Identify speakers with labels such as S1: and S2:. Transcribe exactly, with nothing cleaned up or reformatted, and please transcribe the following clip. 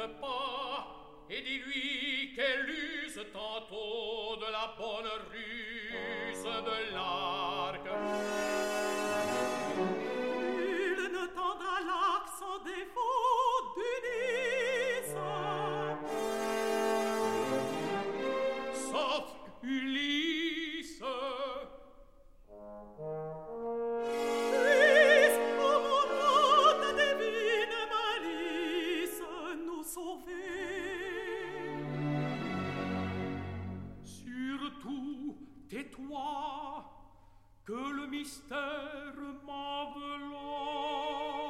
S1: pas, et dis-lui qu'elle use tantôt de la bonne ruse de l'arc.
S2: Il ne tendra l'arc sans défaut d'Ulysse,
S1: sauf Ulysse.
S2: Puisse, ô mon hôte, divine malice, nous sauver.
S1: Surtout, tais-toi, que le mystère m'enveloppe.